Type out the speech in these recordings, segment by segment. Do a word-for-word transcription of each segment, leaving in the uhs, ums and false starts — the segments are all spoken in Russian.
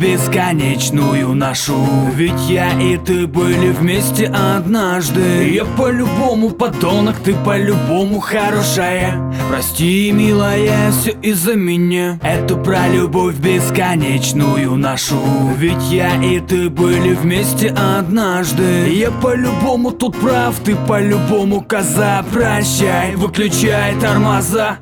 бесконечную нашу. Ведь я и ты были вместе однажды. Я по-любому подонок, ты по-любому хорошая. Прости, милая, все из-за меня. Это про любовь бесконечную нашу. Ведь я и ты были вместе однажды. Я по-любому тут прав, ты по-любому коза. Прощай, выключай тормоза.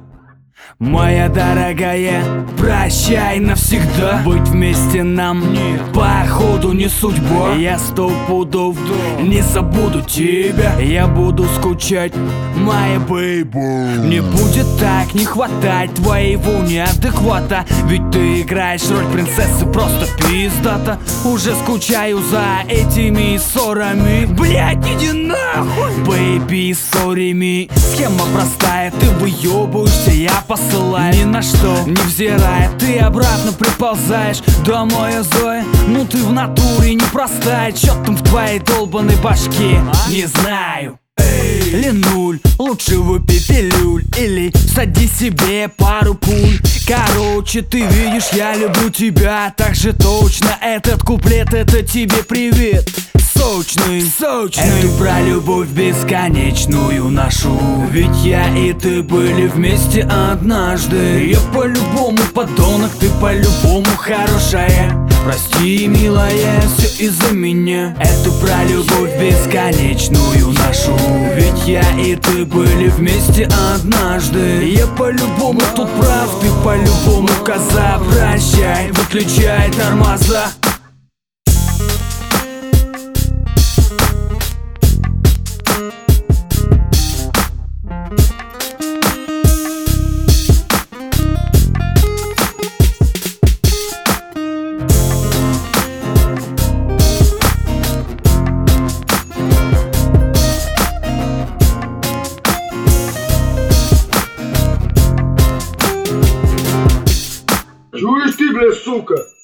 Моя дорогая, прощай навсегда. Быть вместе нам нет, походу не судьба. Я сто пудов не забуду тебя. Я буду скучать, моя бэйби. Не будет так не хватать твоего неадеквата. Ведь ты играешь роль принцессы просто пиздата. Уже скучаю за этими ссорами. Блять, иди нахуй. Бэйби, sorry me. Схема простая, ты выебываешься, я посылаю. Ни на что, невзирая, ты обратно приползаешь домой, Зоя. Ну ты в натуре непростая. Чё там в твоей долбаной башке? Не знаю. Ленуль, лучше выпей пилюль или сади себе пару пуль. Короче, ты видишь, я люблю тебя так же точно. Этот куплет, это тебе привет. Сочный, сочный. Это про любовь бесконечную нашу. Ведь я и ты были вместе однажды. Я по-любому подонок, ты по-любому хорошая. Прости, милая, все из-за меня. Это про любовь бесконечную нашу. Ведь я и ты были вместе однажды. Я по-любому тут прав, ты по-любому коза. Прощай, выключай тормоза. Чуешь ты, бля, сука?